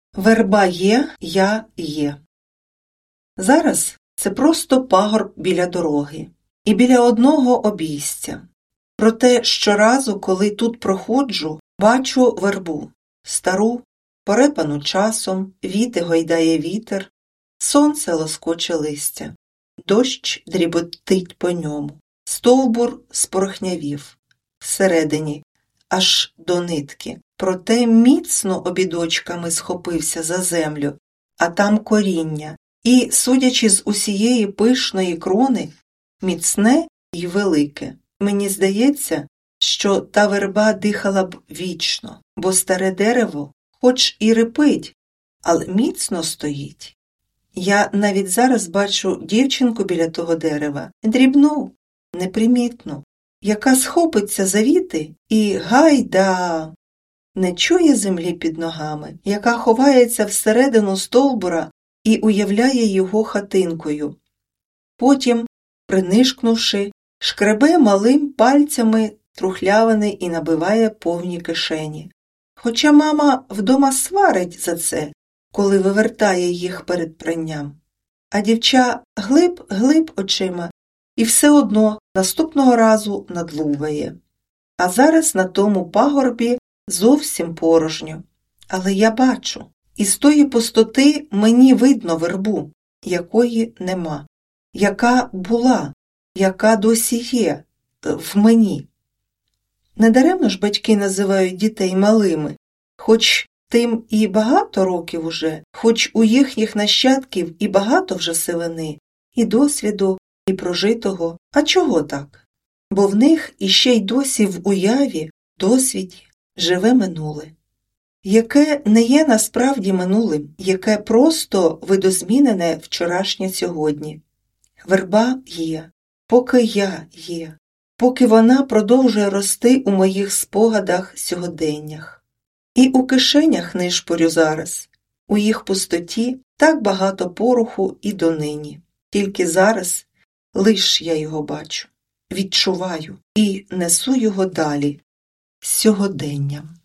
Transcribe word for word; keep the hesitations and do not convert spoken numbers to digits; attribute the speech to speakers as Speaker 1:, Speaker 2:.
Speaker 1: Верба є, я є. Зараз це просто пагорб біля дороги і біля одного обійстя. Проте щоразу, коли тут проходжу, бачу вербу, стару, порепану часом, віти гойдає вітер, сонце лоскоче листя, дощ дріботить по ньому, стовбур спорохнявів, всередині, аж до нитки. Проте міцно обідочками схопився за землю, а там коріння, і, судячи з усієї пишної крони, міцне й велике. Мені здається, що та верба дихала б вічно, бо старе дерево, хоч і рипить, але міцно стоїть. Я навіть зараз бачу дівчинку біля того дерева, дрібну, непримітну, яка схопиться за віти і гайда! Не чує землі під ногами, яка ховається всередину стовбура і уявляє його хатинкою. Потім, принишкнувши, шкребе малим пальцями трухлявини і набиває повні кишені. Хоча мама вдома сварить за це, коли вивертає їх перед пранням. А дівча глиб-глиб очима і все одно наступного разу надлубає. А зараз на тому пагорбі зовсім порожньо. Але я бачу, і з тої пустоти мені видно вербу, якої нема, яка була, яка досі є в мені. Недаремно ж батьки називають дітей малими, хоч тим і багато років уже, хоч у їхніх нащадків і багато вже сивини, і досвіду, і прожитого. А чого так? Бо в них іще й досі в уяві, досвіді живе минуле, яке не є насправді минулим, яке просто видозмінене вчорашнє сьогодні. Верба є, поки я є, поки вона продовжує рости у моїх спогадах сьогоденнях. І у кишенях нишпорю зараз, у їх пустоті так багато пороху і донині. Тільки зараз лиш я його бачу, відчуваю і несу його далі, сьогоденням.